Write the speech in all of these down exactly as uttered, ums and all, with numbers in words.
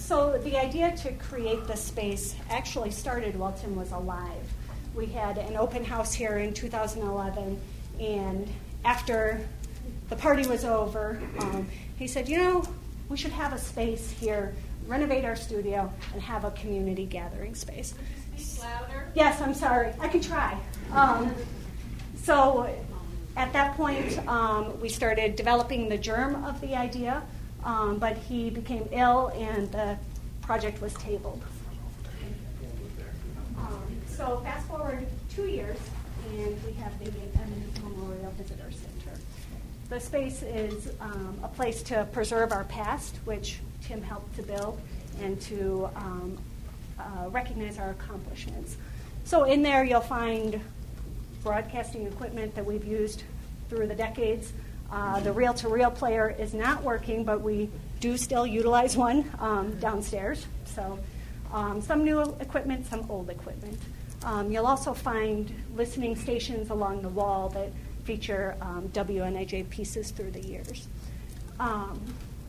so the idea to create this space actually started while Tim was alive. We had an open house here in two thousand eleven, and after the party was over, um, he said, you know, we should have a space here, renovate our studio, and have a community gathering space. Speak louder. Yes, I'm sorry. I can try. Um, so at that point, um, we started developing the germ of the idea, um, but he became ill and the project was tabled. Um, so fast forward two years, and we have the Eminence Memorial Visitor Center. The space is um, a place to preserve our past, which Tim helped to build, and to um, uh, recognize our accomplishments. So in there you'll find broadcasting equipment that we've used through the decades. Uh, the reel-to-reel player is not working, but we do still utilize one um, downstairs. So um, some new equipment, some old equipment. Um, you'll also find listening stations along the wall that feature um, W N I J pieces through the years. Um,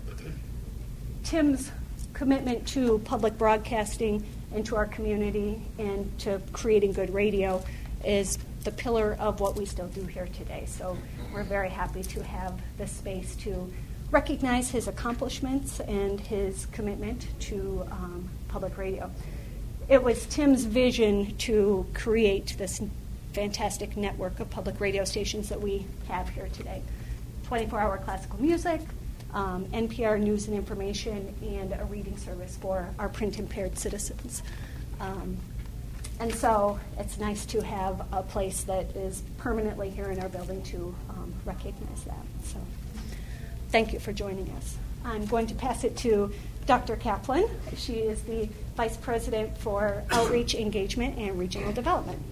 Tim's commitment to public broadcasting and to our community and to creating good radio is the pillar of what we still do here today. So we're very happy to have this space to recognize his accomplishments and his commitment to um, public radio. It was Tim's vision to create this fantastic network of public radio stations that we have here today. twenty-four hour classical music, um, N P R news and information, and a reading service for our print-impaired citizens. Um, and so it's nice to have a place that is permanently here in our building to um, recognize that. So thank you for joining us. I'm going to pass it to Doctor Kaplan. She is the Vice President for Outreach, Engagement, and Regional Development.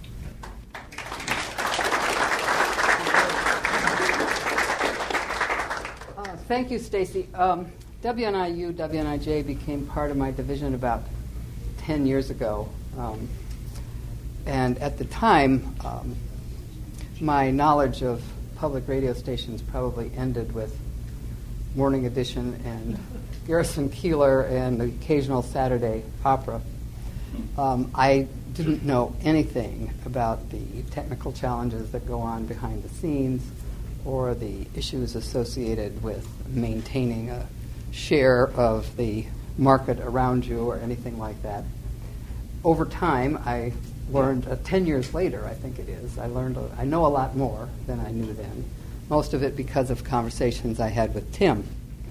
Uh, thank you, Stacy. Um, W N I U, W N I J became part of my division about ten years ago. Um, and at the time, um, my knowledge of public radio stations probably ended with Morning Edition and Garrison Keillor and the occasional Saturday opera. Um, I didn't know anything about the technical challenges that go on behind the scenes or the issues associated with maintaining a share of the market around you or anything like that. Over time, I learned, uh, ten years later, I think it is, I learned, a, I know a lot more than I knew then, most of it because of conversations I had with Tim.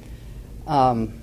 Um,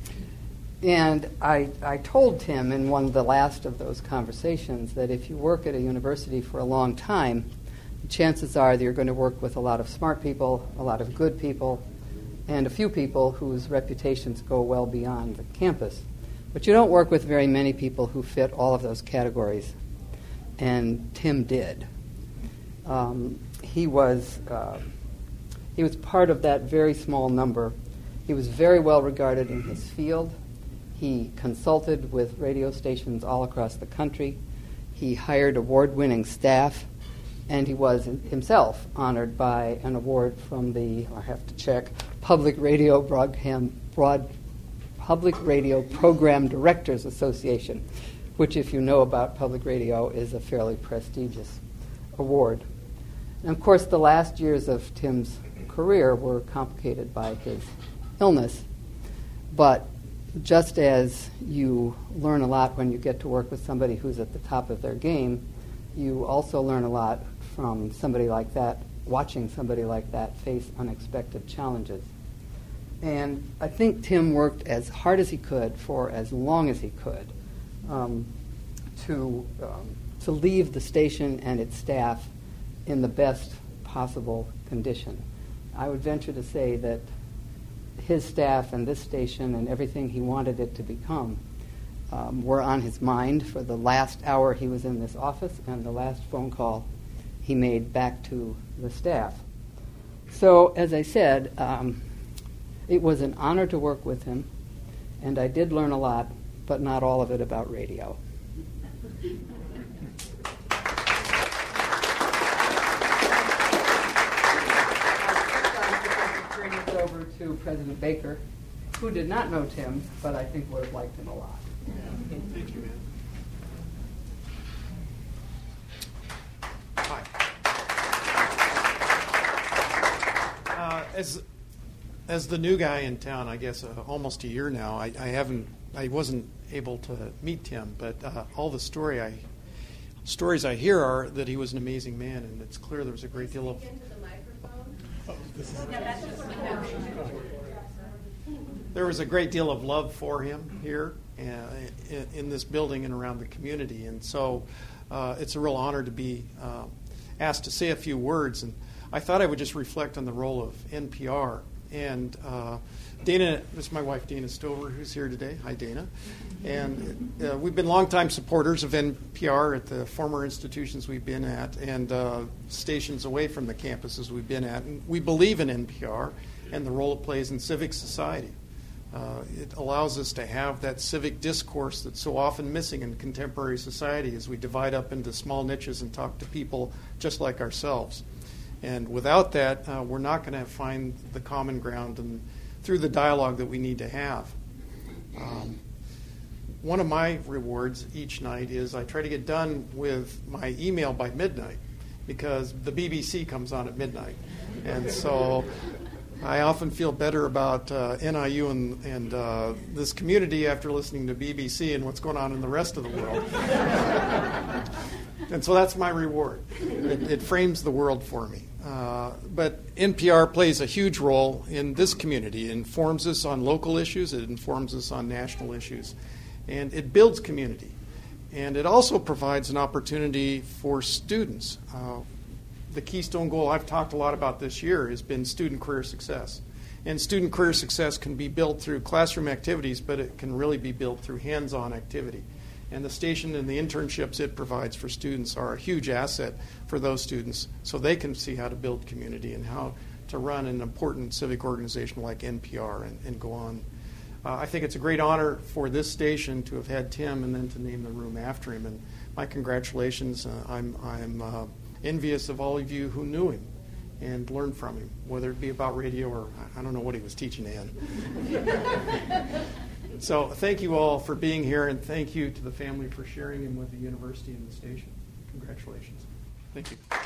and I, I told Tim in one of the last of those conversations that if you work at a university for a long time, the chances are that you're going to work with a lot of smart people, a lot of good people, and a few people whose reputations go well beyond the campus. But you don't work with very many people who fit all of those categories. And Tim did. Um, he was uh, he was part of that very small number. He was very well regarded in his field. He consulted with radio stations all across the country. He hired award-winning staff, and he was himself honored by an award from the, I have to check, Public Radio Broadcast Broad Public Radio Program Directors Association, which, if you know about public radio, is a fairly prestigious award. And of course, the last years of Tim's career were complicated by his illness, but just as you learn a lot when you get to work with somebody who's at the top of their game, you also learn a lot from somebody like that, watching somebody like that face unexpected challenges. And I think Tim worked as hard as he could for as long as he could um, to um, to leave the station and its staff in the best possible condition. I would venture to say that his staff and this station and everything he wanted it to become um, were on his mind for the last hour he was in this office and the last phone call he made back to the staff. So, as I said, um, it was an honor to work with him, and I did learn a lot, but not all of it about radio. Turn it over to President Baker. who did not know Tim, but I think would have liked him a lot. Yeah. Thank you, man. Hi. Uh, as as the new guy in town, I guess uh, almost a year now, I, I haven't, I wasn't able to meet Tim, but uh, all the story I stories I hear are that he was an amazing man, and it's clear there was a great deal of. There was a great deal of love for him here uh, in, in this building and around the community, and so uh, it's a real honor to be uh, asked to say a few words. And I thought I would just reflect on the role of N P R. And uh, Dana, this is my wife, Dana Stover, who's here today. Hi, Dana. And uh, we've been longtime supporters of N P R at the former institutions we've been at and uh, stations away from the campuses we've been at. And we believe in N P R and the role it plays in civic society. Uh, it allows us to have that civic discourse that's so often missing in contemporary society as we divide up into small niches and talk to people just like ourselves. And without that, uh, we're not going to find the common ground and through the dialogue that we need to have. Um, one of my rewards each night is I try to get done with my email by midnight because the B B C comes on at midnight. And so I often feel better about uh, N I U and, and uh, this community after listening to B B C and what's going on in the rest of the world. And so that's my reward. It, it frames the world for me. Uh, but N P R plays a huge role in this community. It informs us on local issues. It informs us on national issues. And it builds community. And it also provides an opportunity for students. Uh, the keystone goal I've talked a lot about this year has been student career success. And student career success can be built through classroom activities, but it can really be built through hands-on activity. And the station and the internships it provides for students are a huge asset for those students so they can see how to build community and how to run an important civic organization like N P R and, and go on. Uh, I think it's a great honor for this station to have had Tim and then to name the room after him. And my congratulations. Uh, I'm, I'm uh, envious of all of you who knew him and learned from him, whether it be about radio or I don't know what he was teaching in. So thank you all for being here, and thank you to the family for sharing him with the university and the station. Congratulations. Thank you.